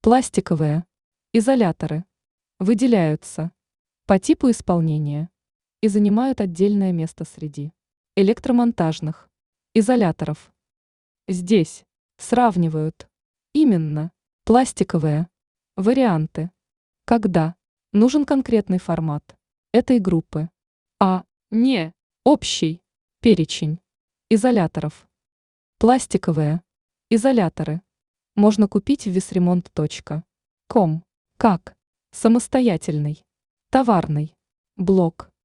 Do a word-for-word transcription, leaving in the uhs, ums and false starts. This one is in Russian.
Пластиковые изоляторы выделяются по типу исполнения и занимают отдельное место среди электромонтажных изоляторов. Здесь сравнивают именно пластиковые варианты, когда нужен конкретный формат этой группы, а не общий перечень изоляторов. Пластиковые изоляторы можно купить в весремонт точка ком как самостоятельный товарный блок.